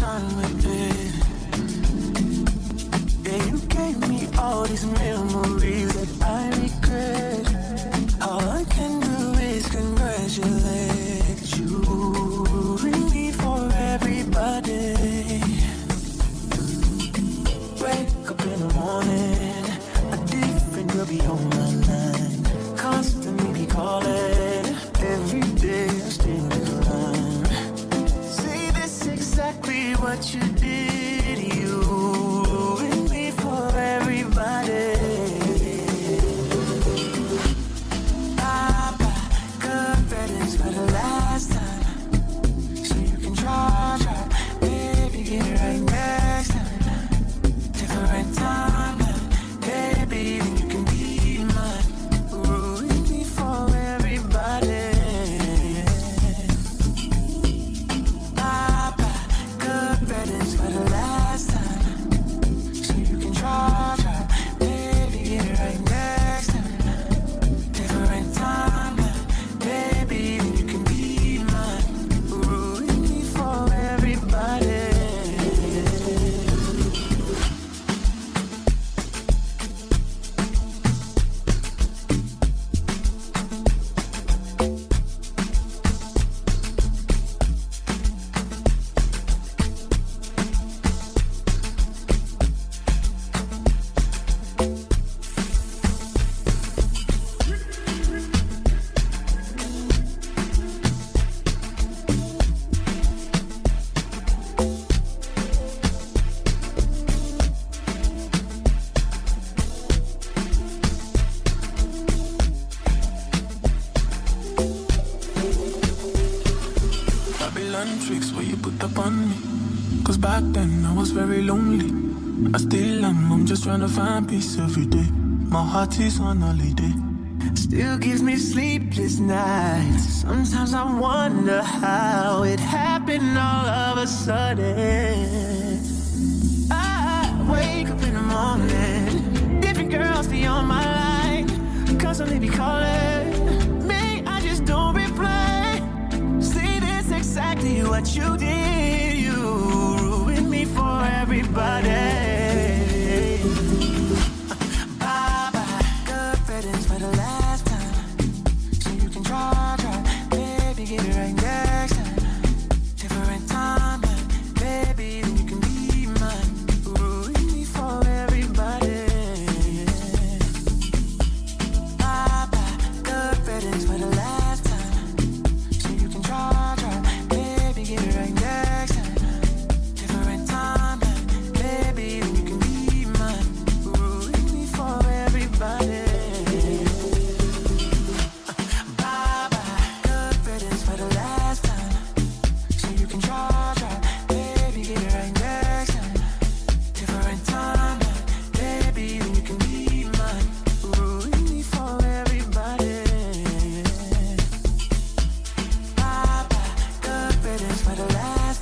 time with it. Yeah, you gave me all these memories that I regret. All I can do is congratulate you. Bring me for everybody. Wake up in the morning, a different girl be on my line. Constantly be calling, every day I still decline. Say this exactly what you did, you and me for everybody. Bye-bye, good feelings for the last time. So you can try, baby, get it right next time. Different time, baby, then you can be mine. Ruin me for everybody. Bye-bye, good feelings for the last time. So you can try, baby, get it right next time. Different time, baby, then you can be mine. Ruin me for everybody. Babylon tricks where you put up on me. Cause back then I was very lonely. I still am, I'm just trying to find peace every day. My heart is on holiday. Still gives me sleepless nights. Sometimes I wonder how it happened all of a sudden. I wake up in the morning, different girls be on my line. Constantly be calling me, I just don't reply. See, this exactly what you did. You ruined me for everybody. Bye-bye, good feelings for the last time. So you can try, baby, get it right next time. Different time, baby, then you can be mine. Ruin me for everybody. Bye-bye, good feelings for the last time. So you can try, baby, get it right next time. Different time, baby, then you can be mine. Ruin me for everybody. Bye-bye, good feelings for the last time. So you can try, baby, get it right next time. Different time, baby, then you can be mine. Ruin me for everybody. Bye-bye, good feelings for the last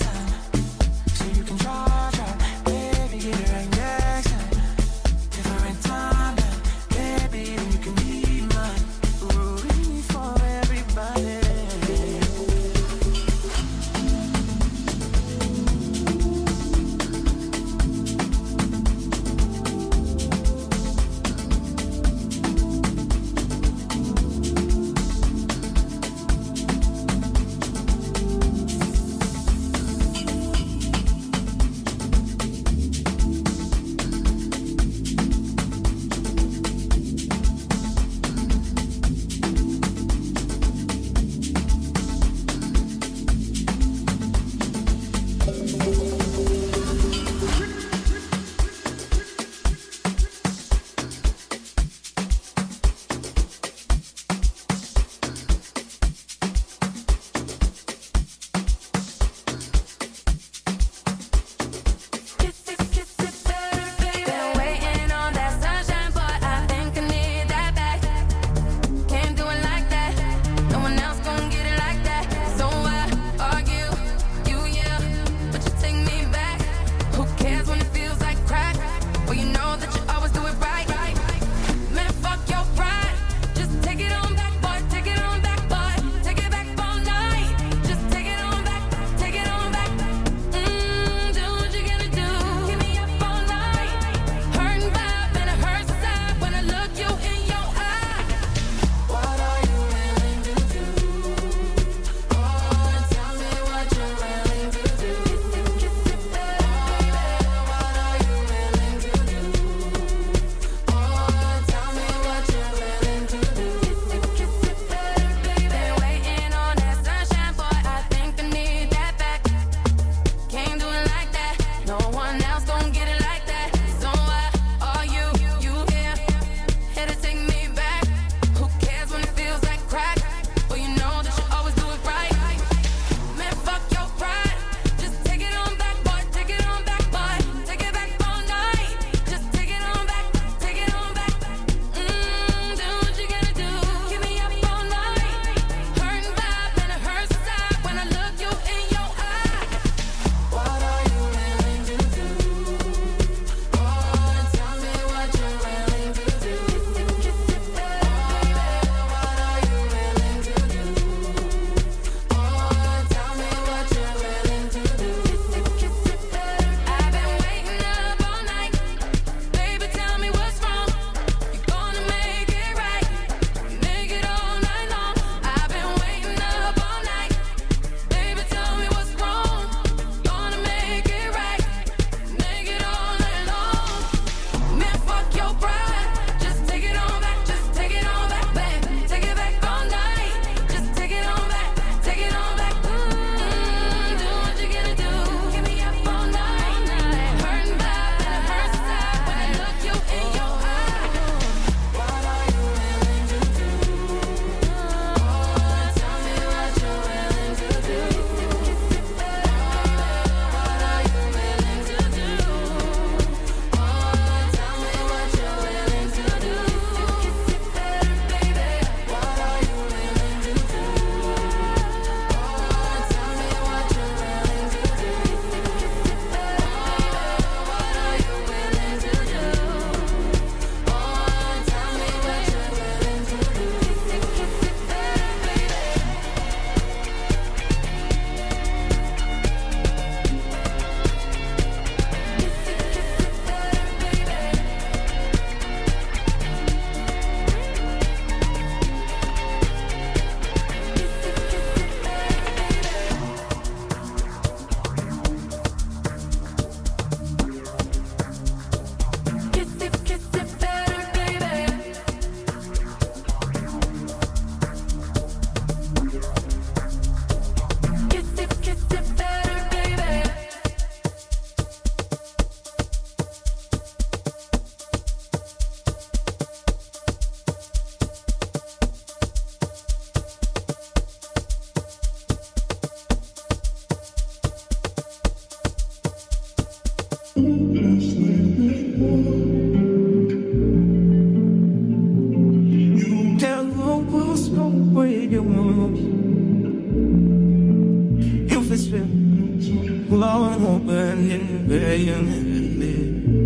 blowing open in bed.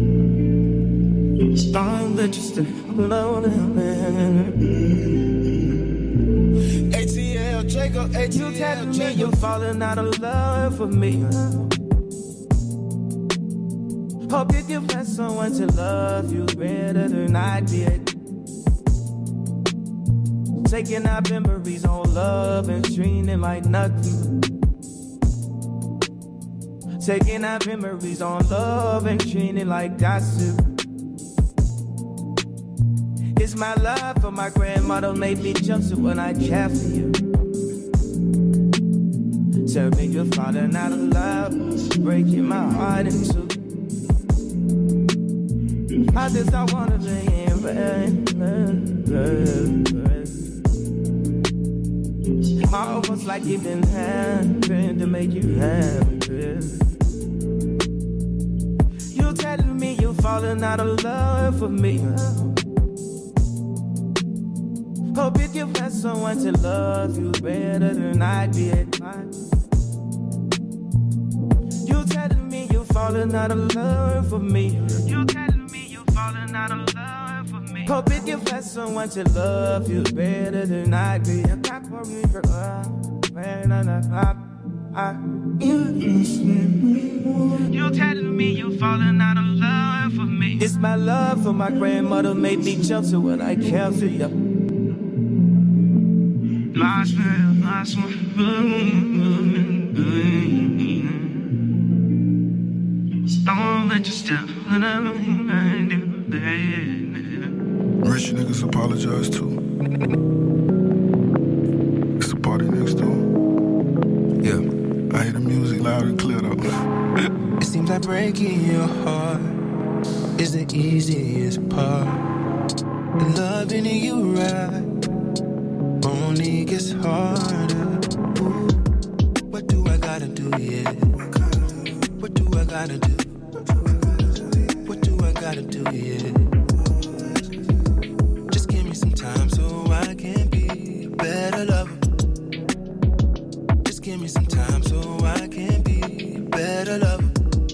Don't let you stay alone. ATL, Jacob, ATL. You telling me you're falling out of love for me. Hope you can find someone to love you better than I did. Taking our memories on love and treating it like nothing. Taking our memories on love and treating it like gossip. It's my love for my grandmother made me jump to when I care for you. Tell me you're falling out of love, breaking my heart in two. I just don't wanna be in almost like you've been trying to make you happy. You telling me you're falling out of love for me. Hope you can find someone to love you better than I did. You telling me you're falling out of love for me. You telling me you're falling out of love for me. Hope you can find someone to love you better than I did. You telling me you're falling out of love for me. It's my love for my grandmother made me jump to when I care for you. Last one. Don't let you step. Rich niggas apologize too. It's a party next door. Yeah, I hear the music loud and clear though. It seems like breaking your heart is the easiest part. And loving you right only gets harder. Ooh, what do I gotta do, yeah? What do I gotta do? What do I gotta do, yeah? Just give me some time so I can be a better lover. Just give me some time so I can be a better lover.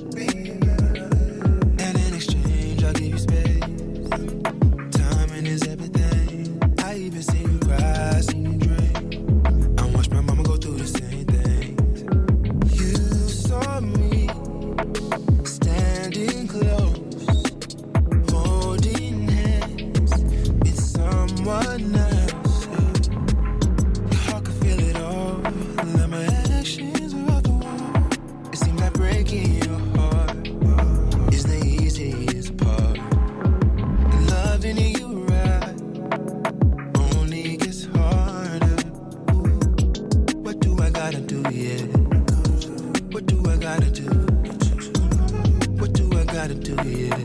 And in exchange I'll give you space. Timing is everything. I even see you cry, see you drink. I watch my mama go through the same things. You saw me standing close, holding hands with someone else. Your heart can feel it all, and my actions are off the wall. It seems like breaking your heart is the easiest part. Loving you right only gets harder. Ooh, what do I gotta do, yeah? What do I gotta do? What do I gotta do, yeah?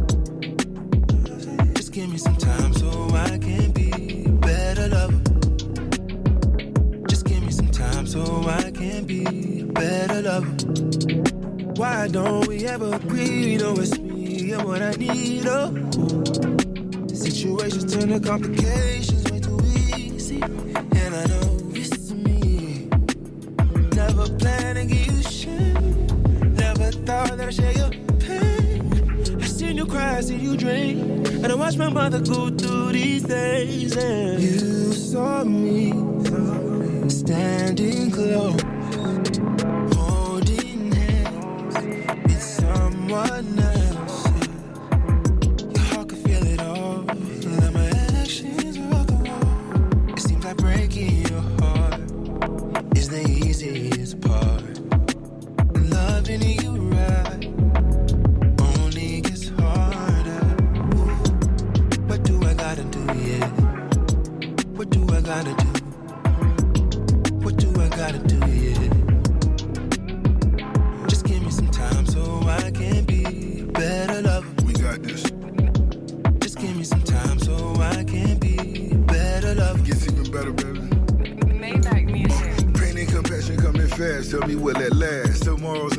Just give me some time so I can be a better lover. Just give me some time so I can be a better lover. Why don't we ever agree? You know it's me and what I need, oh. Situations turn to complications way too easy. And I know it's me. Never planned to give you shit. Never thought that I'd share your pain. I seen you cry, I seen you drink. And I watched my mother go through these days. And you saw me standing close, holding hands with someone else. Your heart can feel it all, and my actions are off the wall. It seems like breaking your heart is the easiest part. Loving you right only gets harder. Ooh, what do I gotta do, yeah? What do I gotta do? What do I gotta do, yeah? Just give me some time so I can be a better lover. We got this. Just give me some time so I can be a better lover. Gets even better, baby. Maybach music. Pain and compassion coming fast. Tell me will it last? Tomorrow's